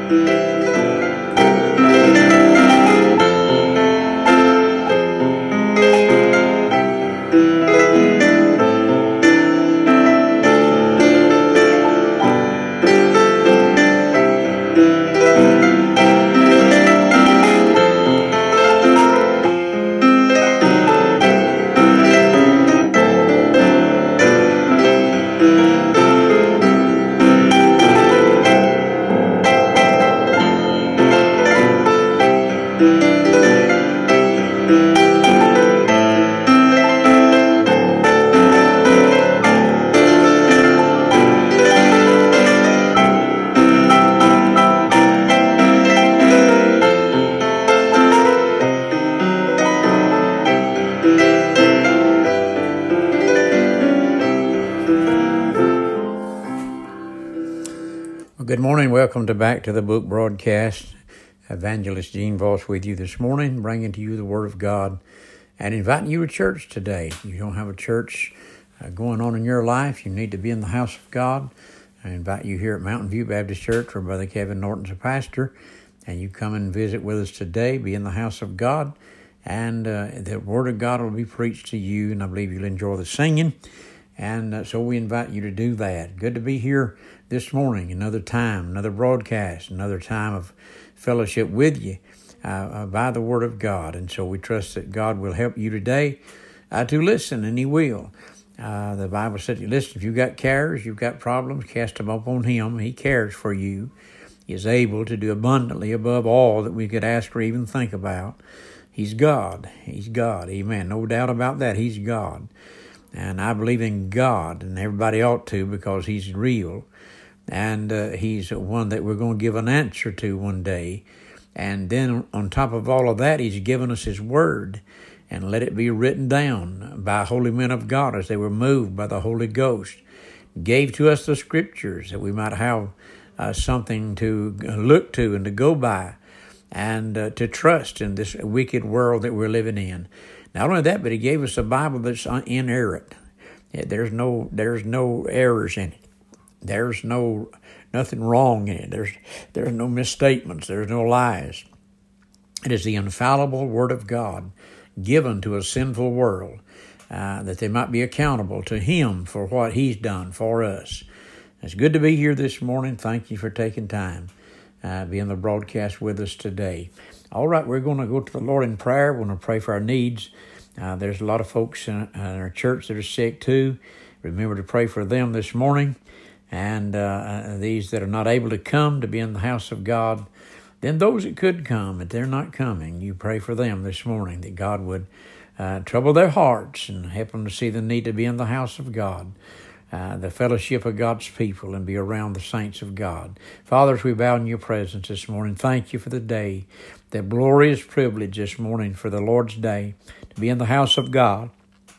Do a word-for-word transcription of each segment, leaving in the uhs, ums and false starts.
Good morning. Welcome to Back to the Book broadcast. Evangelist Gene Voss with you this morning, bringing to you the Word of God and inviting you to church today. You don't have a church uh, going on in your life, you need to be in the house of God. I invite you here at Mountain View Baptist Church, where Brother Kevin Norton's a pastor, and you come and visit with us today, be in the house of God, and uh, the Word of God will be preached to you, and I believe you'll enjoy the singing. And uh, so we invite you to do that. Good to be here this morning, another time, another broadcast, another time of fellowship with you uh, uh, by the Word of God. And so we trust that God will help you today uh, to listen, and He will. Uh, the Bible said, listen, if you've got cares, you've got problems, cast them upon Him. He cares for you. He is able to do abundantly above all that we could ask or even think about. He's God. He's God. Amen. No doubt about that. He's God. And I believe in God, and everybody ought to, because He's real. And uh, He's one that we're going to give an answer to one day. And then on top of all of that, He's given us His Word, and let it be written down by holy men of God as they were moved by the Holy Ghost. Gave to us the Scriptures that we might have uh, something to look to and to go by, and uh, to trust in this wicked world that we're living in. Not only that, but He gave us a Bible that's inerrant. There's no, there's no errors in it. There's no nothing wrong in it. There's there's no misstatements. There's no lies. It is the infallible Word of God given to a sinful world, uh, that they might be accountable to Him for what He's done for us. It's good to be here this morning. Thank you for taking time uh, being the broadcast with us today. All right, we're going to go to the Lord in prayer. We're going to pray for our needs. Uh, there's a lot of folks in, in our church that are sick too. Remember to pray for them this morning. And uh, these that are not able to come to be in the house of God, then those that could come, if they're not coming, you pray for them this morning, that God would uh, trouble their hearts and help them to see the need to be in the house of God, uh, the fellowship of God's people, and be around the saints of God. Father, as we bow in your presence this morning, thank you for the day, that glorious privilege this morning for the Lord's day, to be in the house of God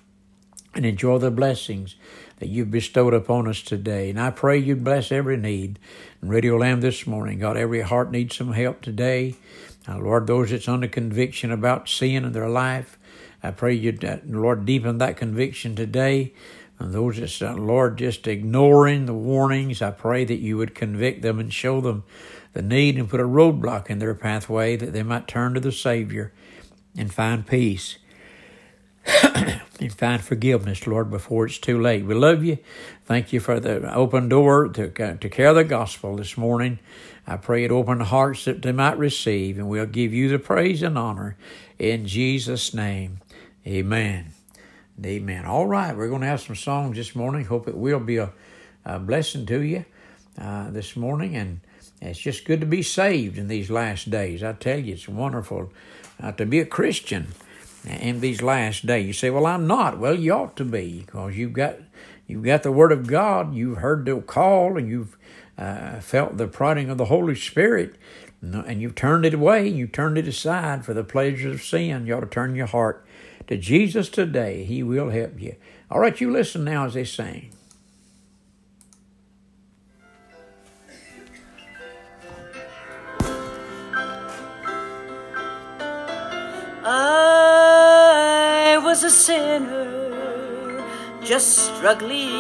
and enjoy the blessings that you've bestowed upon us today. And I pray you'd bless every need in Radio Lamb this morning. God, every heart needs some help today. Uh, Lord, those that's under conviction about sin in their life, I pray you'd, uh, Lord, deepen that conviction today. And those that's, uh, Lord, just ignoring the warnings, I pray that you would convict them and show them the need and put a roadblock in their pathway, that they might turn to the Savior and find peace. And find forgiveness, Lord, before it's too late. We love you. Thank you for the open door to, uh, to carry the gospel this morning. I pray it open the hearts that they might receive, and we'll give you the praise and honor in Jesus' name. Amen. Amen. All right, we're going to have some songs this morning. Hope it will be a, a blessing to you uh, this morning. And it's just good to be saved in these last days. I tell you, it's wonderful uh, to be a Christian in these last days. You say, well, I'm not. Well, you ought to be, because you've got you've got the Word of God. You've heard the call, and you've uh, felt the prodding of the Holy Spirit, and you've turned it away. You've turned it aside for the pleasures of sin. You ought to turn your heart to Jesus today. He will help you. All right, you listen now as they sing. I was a sinner, just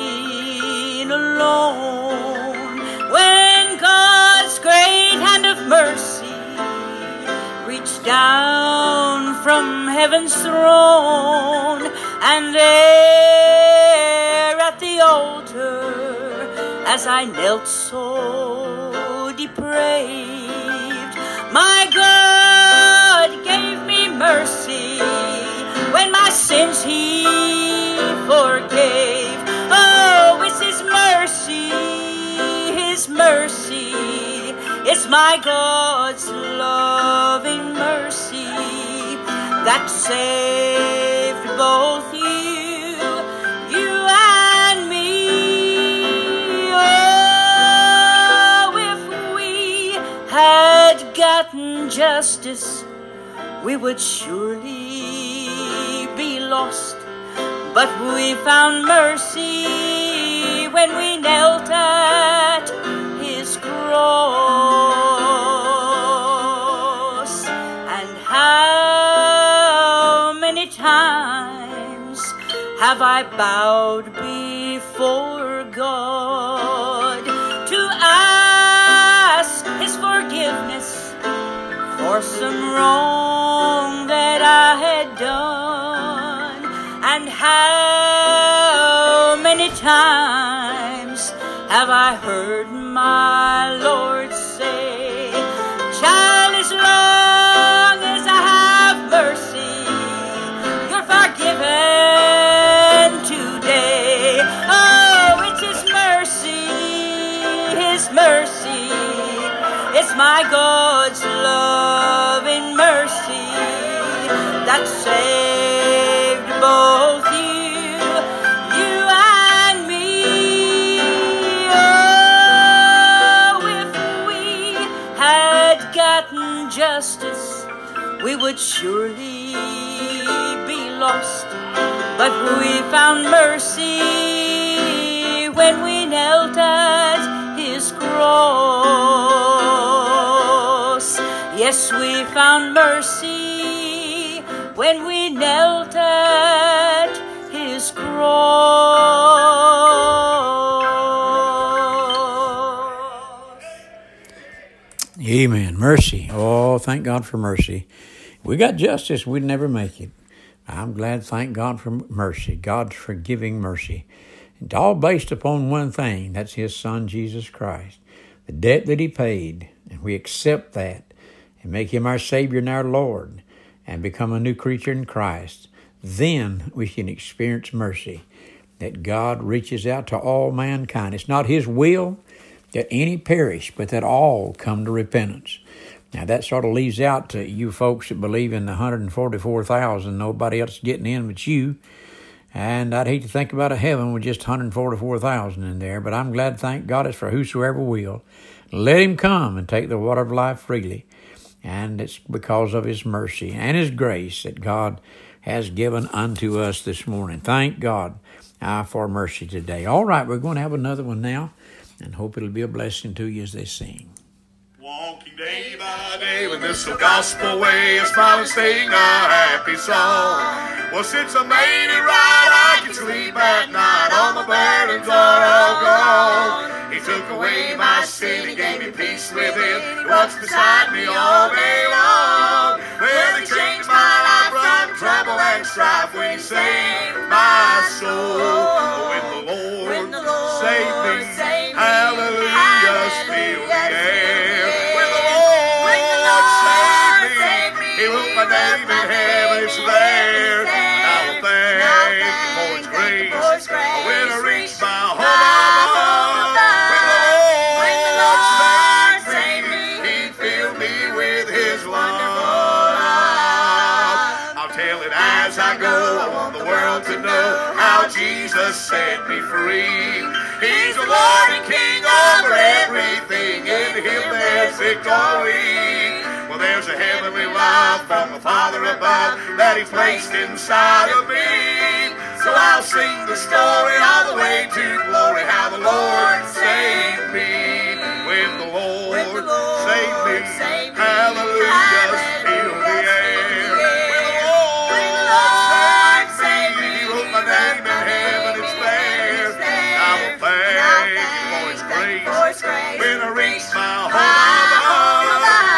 struggling alone, when God's great hand of mercy reached down from heaven's throne, and there at the altar, as I knelt so depraved, my God gave me mercy when my sins He forgave. Oh, it's His mercy, His mercy. It's my God's loving mercy that saved both you, you and me. Oh, if we had gotten justice, we would surely be lost. But we found mercy when we knelt at His cross. And how many times have I bowed before God to ask His forgiveness for some wrong that I had done? And how many times have I heard my Lord say, child, as long as I have mercy, you're forgiven today. Oh, it's His mercy, His mercy. It's my God's loving mercy that saved both you, you and me. Oh, if we had gotten justice, we would surely be lost. But we found mercy when we knelt at His cross. Yes, we found mercy when we knelt at His cross. Amen. Mercy. Oh, thank God for mercy. If we got justice, we'd never make it. I'm glad, thank God for mercy, God's forgiving mercy. It's all based upon one thing. That's His Son, Jesus Christ. The debt that He paid, and we accept that and make Him our Savior and our Lord and become a new creature in Christ. Then we can experience mercy, that God reaches out to all mankind. It's not His will that any perish, but that all come to repentance. Now that sort of leaves out to you folks that believe in the one hundred forty-four thousand, nobody else getting in but you. And I'd hate to think about a heaven with just one hundred forty-four thousand in there, but I'm glad, thank God, it's for whosoever will. Let Him come and take the water of life freely. And it's because of His mercy and His grace that God has given unto us this morning. Thank God uh, for mercy today. All right, we're going to have another one now, and hope it'll be a blessing to you as they sing. Walking day by day with this gospel way, a smiling, sing a happy song. Well, since I made it right, I can sleep at night. All my burdens are all gone. He took away my sin, He gave me peace within. He walks beside me all day long. Well, He changed my life from trouble and strife when He saved my soul. When the Lord, when the Lord saved me, saved me, hallelujah, still the air. He wrote my name in heaven, it's there. Now thank Him for His grace. When I reach my home, when the Lord saved me, He filled me with His love. I'll tell it as I go. I want the world to know how Jesus set me free. He's the Lord and King over everything. In Him there's victory. Well, there's a heavenly love from the Father above that He placed inside of me. So I'll sing the story all the way to glory, how the Lord saved me. When the Lord, when the Lord saved me, saved me, hallelujah, fill the air. When the Lord, when the Lord saved me, He wrote my name in heaven, it's there. I will thank Him for His grace. When I reach my home,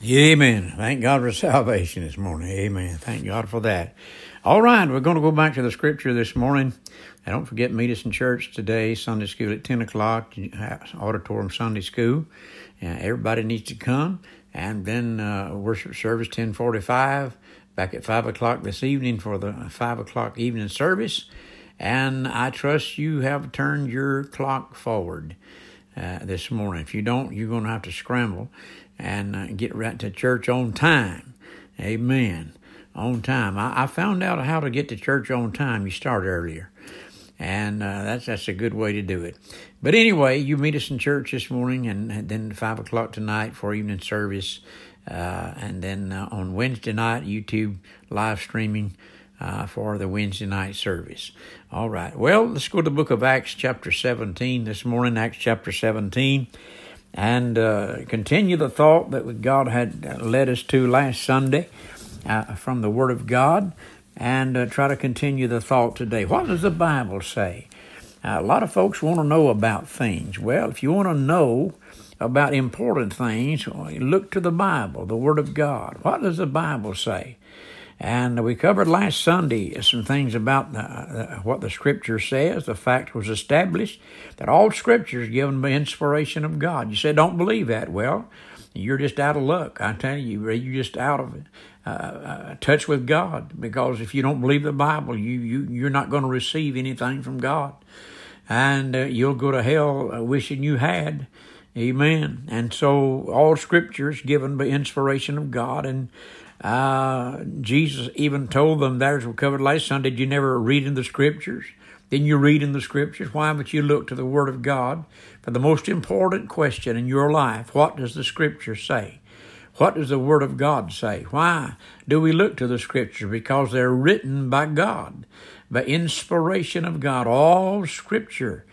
Amen. Thank God for salvation this morning. Amen. Thank God for that. All right, we're going to go back to the scripture this morning. And don't forget, meet us in church today, Sunday school at ten o'clock, auditorium Sunday school. Uh, everybody needs to come. And then uh, worship service ten forty-five, back at five o'clock this evening for the five o'clock evening service. And I trust you have turned your clock forward uh, this morning. If you don't, you're going to have to scramble and uh, get right to church on time. Amen. On time. I, I found out how to get to church on time. You start earlier. And uh, that's that's a good way to do it. But anyway, you meet us in church this morning, and, and then five o'clock tonight for evening service. Uh, and then uh, on Wednesday night, YouTube live streaming uh, for the Wednesday night service. All right. Well, let's go to the book of Acts chapter seventeen this morning, Acts chapter seventeen. And uh, continue the thought that God had led us to last Sunday uh, from the Word of God, and uh, try to continue the thought today. What does the Bible say? Uh, a lot of folks want to know about things. Well, if you want to know about important things, look to the Bible, the Word of God. What does the Bible say? And we covered last Sunday some things about uh, what the Scripture says. The fact was established that all Scripture is given by inspiration of God. You said, don't believe that. Well, you're just out of luck. I tell you, you're just out of uh, uh, touch with God. Because if you don't believe the Bible, you, you, you're not going to receive anything from God. And uh, you'll go to hell uh, wishing you had. Amen. And so all Scripture is given by inspiration of God. And Uh, Jesus even told them, there's we covered last Sunday, did you never read in the Scriptures? Then you read in the Scriptures. Why would you look to the Word of God for the most important question in your life? What does the Scripture say? What does the Word of God say? Why do we look to the Scriptures? Because they're written by God, by inspiration of God. All Scripture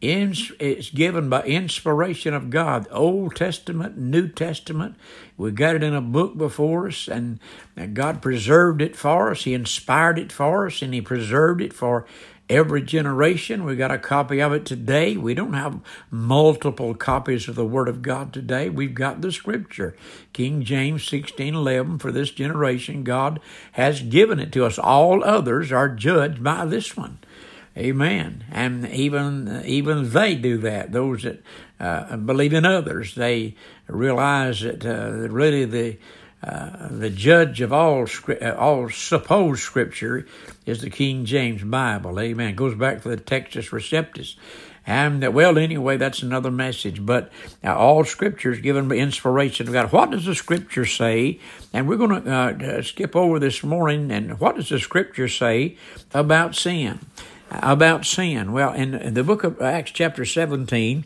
it's given by inspiration of God. Old Testament, New Testament. We got it in a book before us, and God preserved it for us. He inspired it for us, and He preserved it for every generation. We got a copy of it today. We don't have multiple copies of the Word of God today. We've got the Scripture. King James sixteen eleven for this generation. God has given it to us. All others are judged by this one. Amen. And even even they do that. Those that uh, believe in others, they realize that uh, really the uh, the judge of all all supposed Scripture is the King James Bible. Amen. It goes back to the Textus Receptus. And uh, well, anyway, that's another message. But uh, all Scripture is given by inspiration of God. What does the Scripture say? And we're going to uh, skip over this morning. And what does the Scripture say about sin? About sin. Well, in the book of Acts chapter seventeen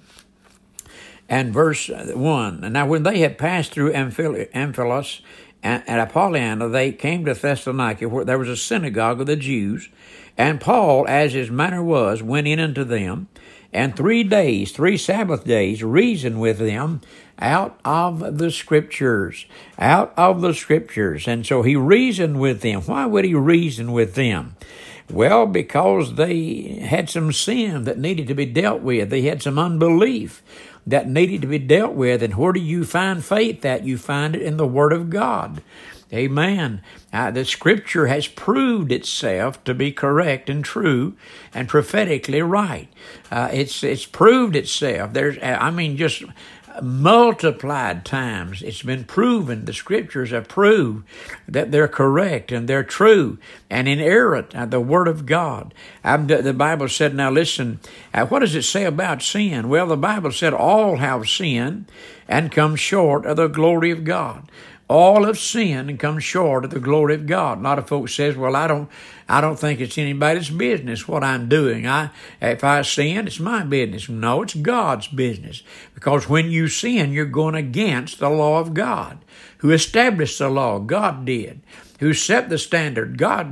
and verse one, now when they had passed through Amphipolis and Apollonia, they came to Thessalonica, where there was a synagogue of the Jews, and Paul, as his manner was, went in unto them, and three days, three Sabbath days, reasoned with them out of the Scriptures, out of the Scriptures. And so he reasoned with them. Why would he reason with them? Well, because they had some sin that needed to be dealt with. They had some unbelief that needed to be dealt with. And where do you find faith at? You find it in the Word of God. Amen. Uh, the Scripture has proved itself to be correct and true and prophetically right. Uh, it's it's proved itself. There's, I mean, just multiplied times. It's been proven. The Scriptures have proved that they're correct and they're true and inerrant. Uh, the Word of God. Um, the, the Bible said, now listen, uh, what does it say about sin? Well, the Bible said all have sinned and come short of the glory of God. All have sinned and come short of the glory of God. A lot of folks says, well, I don't I don't think it's anybody's business what I'm doing. I if I sin, it's my business. No, it's God's business. Because when you sin, you're going against the law of God. Who established the law? God did. Who set the standard? God did.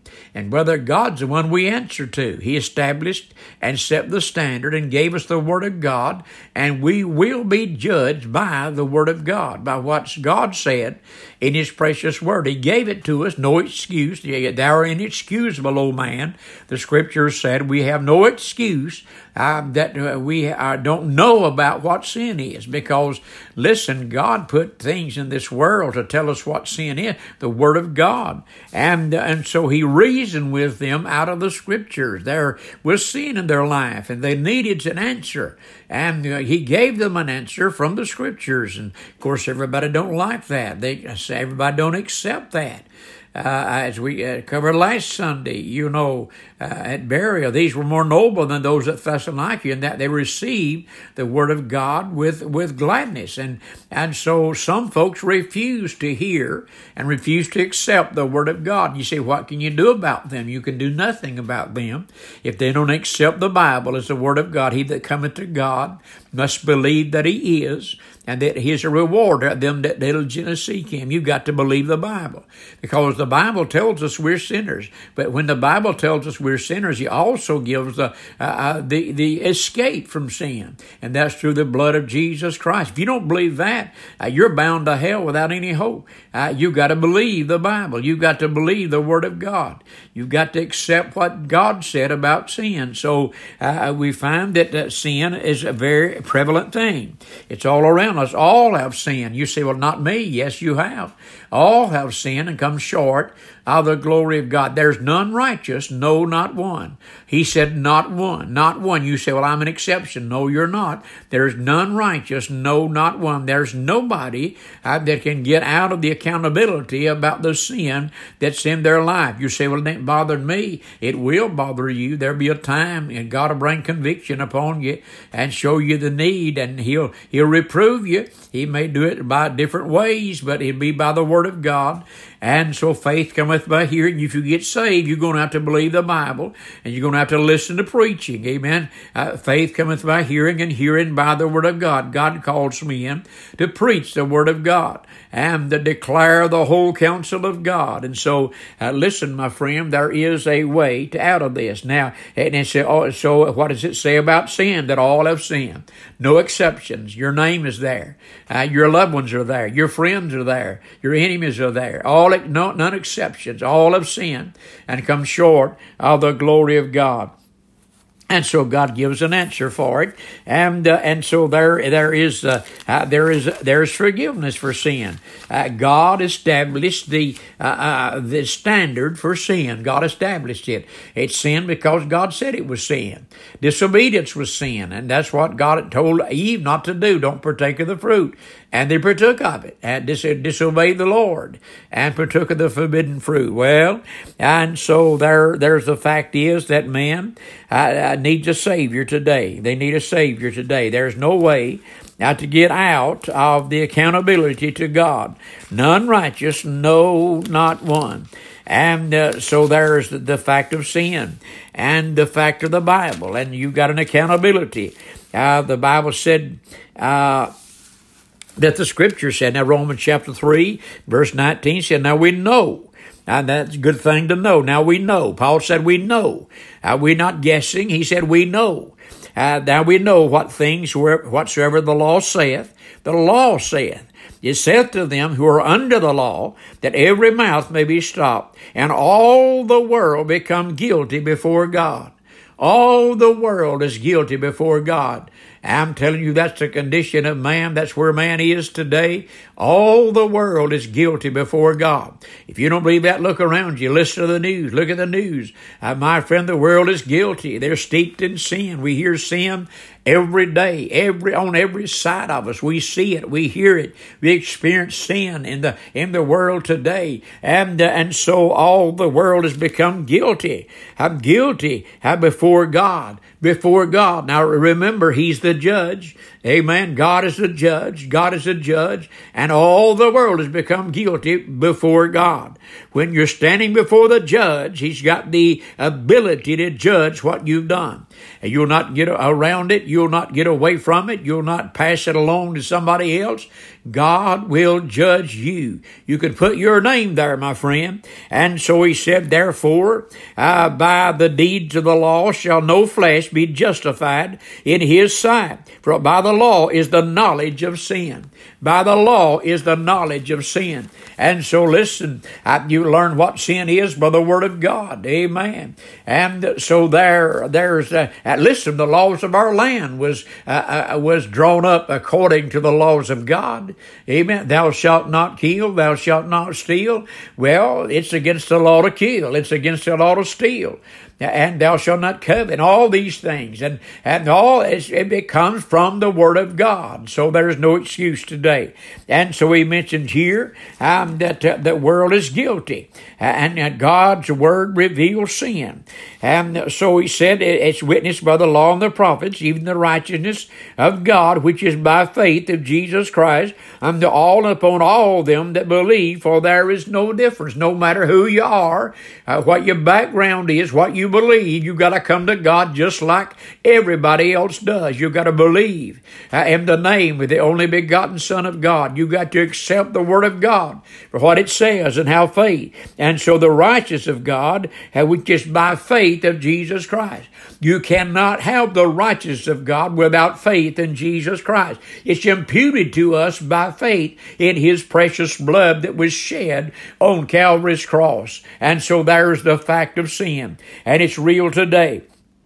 And brother, God's the one we answer to. He established and set the standard and gave us the Word of God, and we will be judged by the Word of God, by what God said in His precious Word. He gave it to us, no excuse. Thou art inexcusable, O man. The Scripture said we have no excuse uh, that uh, we uh, don't know about what sin is, because, listen, God put things in this world to tell us what sin is, the Word of God. And, uh, and so He reasoned with them out of the Scriptures. There was sin in their life, and they needed an answer. And uh, He gave them an answer from the Scriptures. And, of course, everybody don't like that. They Everybody don't accept that. Uh, as we uh, covered last Sunday, you know, uh, at burial, these were more noble than those at Thessalonica, in that they received the Word of God with, with gladness. And, and so some folks refuse to hear and refuse to accept the Word of God. You say, what can you do about them? You can do nothing about them if they don't accept the Bible as the Word of God. He that cometh to God must believe that He is, and that He is a rewarder of them that diligently seek Him. You've got to believe the Bible, because the Bible tells us we're sinners. But when the Bible tells us we're sinners, He also gives the uh, uh, the the escape from sin, and that's through the blood of Jesus Christ. If you don't believe that, uh, you're bound to hell without any hope. Uh, you've got to believe the Bible. You've got to believe the Word of God. You've got to accept what God said about sin. So uh, we find that uh, sin is a very prevalent thing. It's all around us. All have sinned. You say, well, not me. Yes, you have. All have sinned and come short of the glory of God. There's none righteous, no, not one. He said, not one, not one. You say, well, I'm an exception. No, you're not. There's none righteous, no, not one. There's nobody uh, that can get out of the accountability about the sin that's in their life. You say, well, it ain't bothered me. It will bother you. There'll be a time, and God will bring conviction upon you and show you the need, and He'll He'll reprove you. He may do it by different ways, but it'll be by the Word of God. And so faith cometh by hearing. If you get saved, you're going to have to believe the Bible, and you're going to have to listen to preaching. Amen. Uh, faith cometh by hearing, and hearing by the Word of God. God calls me in to preach the Word of God and to declare the whole counsel of God. And so, uh, listen, my friend, there is a way to out of this. Now, and it say, oh, so what does it say about sin? That all have sinned. No exceptions. Your name is there. Uh, your loved ones are there. Your friends are there. Your enemies are there. All no, none exceptions. All have sinned and come short of the glory of God. And so God gives an answer for it, and uh, and so there there is uh, uh, there is there is forgiveness for sin. Uh, God established the uh, uh, the standard for sin. God established it. It's sin because God said it was sin. Disobedience was sin, and that's what God had told Eve not to do. Don't partake of the fruit, and they partook of it and dis- disobeyed the Lord and partook of the forbidden fruit. Well, and so there there's the fact is that man uh, uh, needs a Savior today. They need a Savior today. There's no way now to get out of the accountability to God. None righteous, no, not one. And uh, so there's the, the fact of sin and the fact of the Bible, and you've got an accountability. Uh, the Bible said uh, that the Scripture said, now Romans chapter three, verse nineteen said, now we know. And that's a good thing to know. Now we know. Paul said we know. Uh, we're not guessing. He said we know. Uh, now we know what things whatsoever the law saith. The law saith. It saith to them who are under the law that every mouth may be stopped, and all the world become guilty before God. All the world is guilty before God. I'm telling you, that's the condition of man. That's where man is today. All the world is guilty before God. If you don't believe that, look around you. Listen to the news. Look at the news. Uh, my friend, the world is guilty. They're steeped in sin. We hear sin every day, every on every side of us. We see it. We hear it. We experience sin in the in the world today, and uh, and so all the world has become guilty. I'm guilty uh, before God. Before God. Now remember, He's the the judge. Amen. God is the judge. God is the judge. And all the world has become guilty before God. When you're standing before the judge, he's got the ability to judge what you've done. And you'll not get around it. You'll not get away from it. You'll not pass it along to somebody else. God will judge you. You can put your name there, my friend. And so he said, therefore, uh, by the deeds of the law shall no flesh be justified in his sight. For by the law is the knowledge of sin. By the law is the knowledge of sin. And so listen, uh, you learn what sin is by the word of God. Amen. And so there, there's, uh, uh, listen, the laws of our land was, uh, uh, was drawn up according to the laws of God. Amen. Thou shalt not kill. Thou shalt not steal. Well, it's against the law to kill. It's against the law to steal. And thou shalt not covet, and all these things. And, and all, it, it comes from the Word of God. So there's no excuse today. And so he mentions here um, that uh, the world is guilty. And that God's Word reveals sin. And so he said it's witnessed by the law and the prophets, even the righteousness of God, which is by faith of Jesus Christ, unto all and upon all them that believe, for there is no difference. No matter who you are, uh, what your background is, what you believe, you got to come to God just like everybody else does. You got to believe uh, in the name of the only begotten Son of God. You got to accept the Word of God for what it says and have faith. And so the righteousness of God, uh, which is by faith of Jesus Christ. You cannot have the righteousness of God without faith in Jesus Christ. It's imputed to us by faith in his precious blood that was shed on Calvary's cross. And so there's the fact of sin. And it's real today.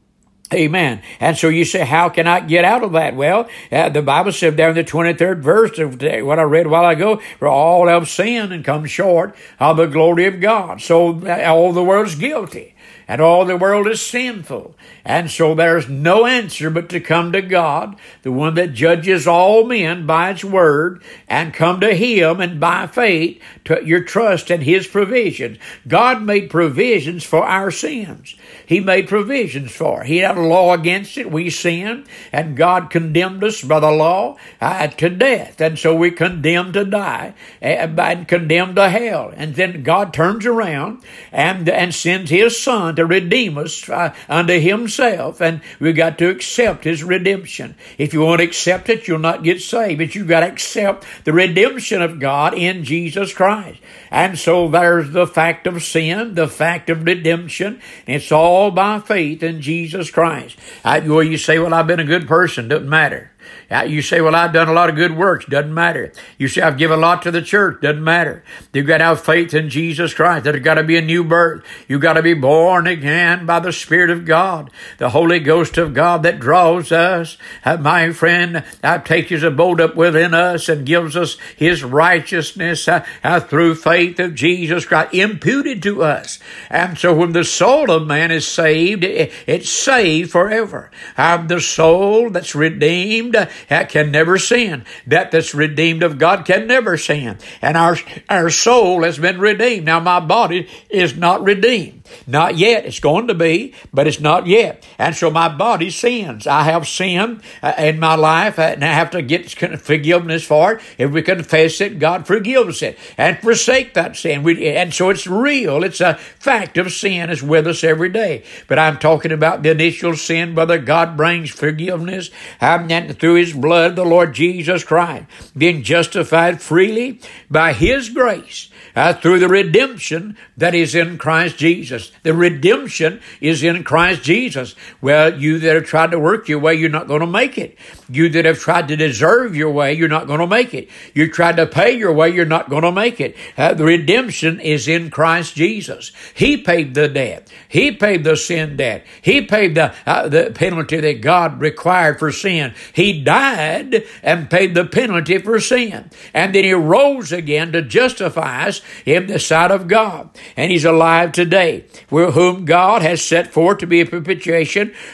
Amen. And so you say, how can I get out of that? Well, uh, the Bible said there in the twenty-third verse of what I read a while ago, for all have sinned and come short of the glory of God. So uh, all the world's guilty. And all the world is sinful. And so there's no answer but to come to God, the one that judges all men by his word, and come to him and by faith to your trust in his provisions. God made provisions for our sins. He made provisions for it. He had a law against it. We sinned, and God condemned us by the law uh, to death. And so we're condemned to die uh, and condemned to hell. And then God turns around and, and sends his Son to redeem us uh, unto himself, and we've got to accept his redemption. If you won't accept it, you'll not get saved, but you've got to accept the redemption of God in Jesus Christ. And so there's the fact of sin, the fact of redemption. It's all by faith in Jesus Christ. Uh, well, you say, well, I've been a good person. Doesn't matter. Uh, you say, well, I've done a lot of good works. Doesn't matter. You say, I've given a lot to the church. Doesn't matter. You've got to have faith in Jesus Christ. There's got to be a new birth. You've got to be born again by the Spirit of God, the Holy Ghost of God that draws us. Uh, my friend, uh, takes his abode up within us and gives us his righteousness uh, uh, through faith of Jesus Christ, imputed to us. And so when the soul of man is saved, it, it's saved forever. Uh, the soul that's redeemed uh, can never sin. That that's redeemed of God can never sin. And our, our soul has been redeemed. Now my body is not redeemed. Not yet. It's going to be, but it's not yet. And so my body sins. I have sinned uh, in my life, uh, and I have to get forgiveness for it. If we confess it, God forgives it and forsake that sin. We, and so it's real. It's a fact of sin is with us every day. But I'm talking about the initial sin, whether God brings forgiveness um, and through his blood, the Lord Jesus Christ, being justified freely by his grace. Uh, through the redemption that is in Christ Jesus. The redemption is in Christ Jesus. Well, you that have tried to work your way, you're not going to make it. You that have tried to deserve your way, you're not going to make it. You tried to pay your way, you're not going to make it. Uh, the redemption is in Christ Jesus. He paid the debt. He paid the sin debt. He paid the, uh, the penalty that God required for sin. He died and paid the penalty for sin. And then he rose again to justify us in the sight of God. And he's alive today, whom God has set forth to be a propitiation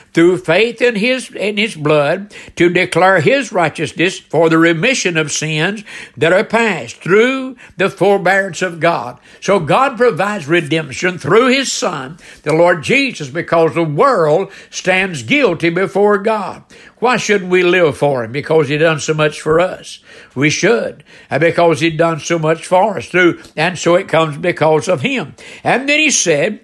through faith in his, in his blood, to declare his righteousness for the remission of sins that are past through the forbearance of God. So God provides redemption through his Son, the Lord Jesus, because the world stands guilty before God. Why shouldn't we live for him? Because he done so much for us. We should. And because he done so much for us through, and so it comes because of him. And then he said,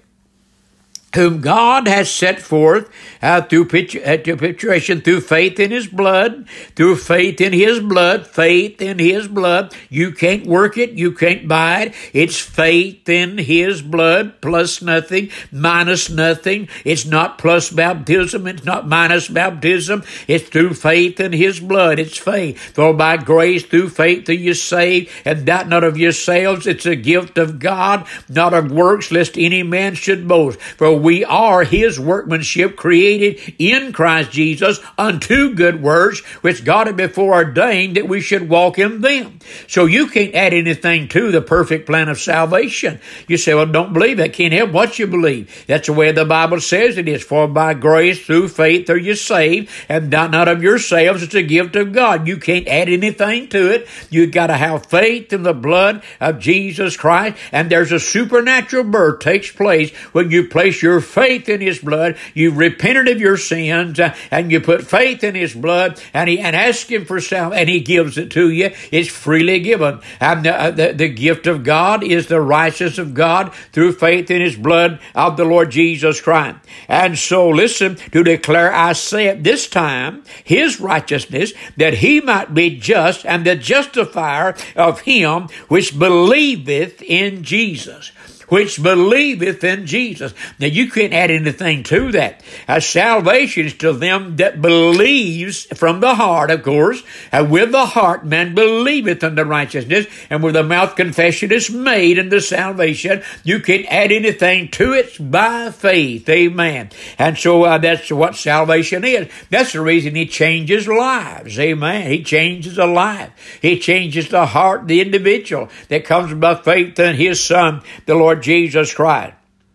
whom God has set forth uh, through propitiation, through faith in his blood, through faith in his blood, faith in his blood. You can't work it. You can't buy it. It's faith in his blood, plus nothing, minus nothing. It's not plus baptism. It's not minus baptism. It's through faith in his blood. It's faith. For by grace through faith are you saved, and that not of yourselves. It's a gift of God, not of works, lest any man should boast. For we are his workmanship, created in Christ Jesus unto good works, which God had before ordained that we should walk in them. So you can't add anything to the perfect plan of salvation. You say, well, don't believe that. Can't help what you believe. That's the way the Bible says it is. For by grace through faith are you saved, and not, not of yourselves. It's a gift of God. You can't add anything to it. You got to have faith in the blood of Jesus Christ, and there's a supernatural birth takes place when you place your faith in his blood. You've repented of your sins, uh, and you put faith in his blood, and he and ask him for salvation, and he gives it to you. It's freely given. And the, uh, the, the gift of God is the righteousness of God through faith in his blood of the Lord Jesus Christ. And so listen, to declare, I say at this time, his righteousness, that he might be just and the justifier of him which believeth in Jesus. Which believeth in Jesus. Now, you can't add anything to that. Uh, salvation is to them that believes from the heart, of course. And with the heart, man believeth unto righteousness, and with the mouth confession is made unto salvation. You can't add anything to it by faith. Amen. And so uh, that's what salvation is. That's the reason he changes lives. Amen. He changes a life. He changes the heart, the individual that comes by faith in his Son, the Lord Jesus Christ.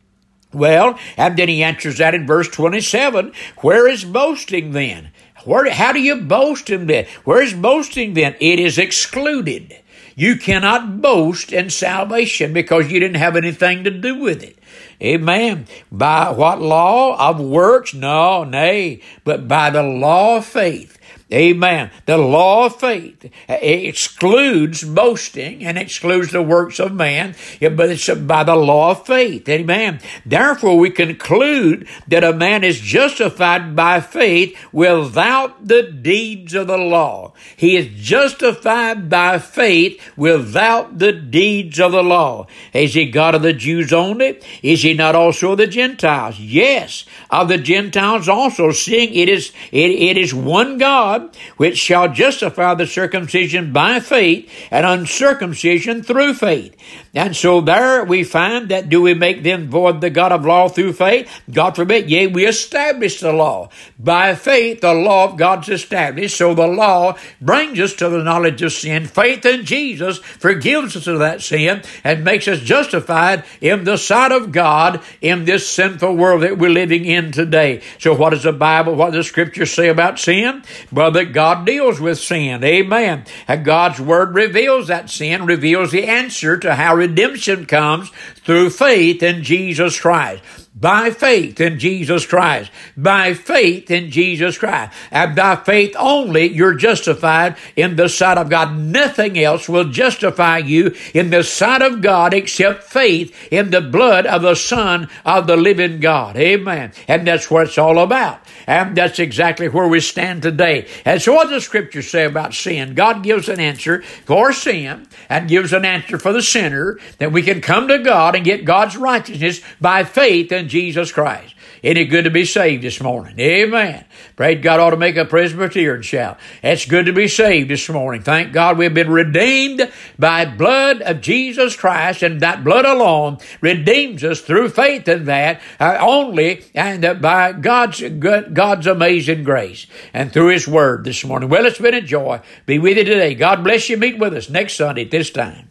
Well, and then he answers that in verse twenty-seven. Where is boasting then? Where, how do you boast in that? Where is boasting then? It is excluded. You cannot boast in salvation because you didn't have anything to do with it. Amen. By what law? Of works? No, nay, but by the law of faith. Amen. The law of faith excludes boasting and excludes the works of man, but it's by the law of faith. Amen. Therefore, we conclude that a man is justified by faith without the deeds of the law. He is justified by faith without the deeds of the law. Is he God of the Jews only? Is he not also of the Gentiles? Yes, of the Gentiles also, seeing it is, it, it is one God, which shall justify the circumcision by faith and uncircumcision through faith. And so there we find that, do we make then void the God of law through faith? God forbid. Yea, we establish the law. By faith, the law of God's established. So the law brings us to the knowledge of sin. Faith in Jesus forgives us of that sin and makes us justified in the sight of God in this sinful world that we're living in today. So what does the Bible, what does the Scripture say about sin? Well, that God deals with sin. Amen. And God's Word reveals that sin, reveals the answer to how redemption comes through faith in Jesus Christ. By faith in Jesus Christ. By faith in Jesus Christ. And by faith only, you're justified in the sight of God. Nothing else will justify you in the sight of God except faith in the blood of the Son of the living God. Amen. And that's what it's all about. And that's exactly where we stand today. And so what does the Scripture say about sin? God gives an answer for sin and gives an answer for the sinner, that we can come to God and get God's righteousness by faith in Jesus Christ. Isn't it good to be saved this morning? Amen. Pray God ought to make a Presbyterian shout. It's good to be saved this morning. Thank God we've been redeemed by blood of Jesus Christ, and that blood alone redeems us through faith in that uh, only, and uh, by God's God's amazing grace and through His Word this morning. Well, it's been a joy. Be with you today. God bless you. Meet with us next Sunday at this time.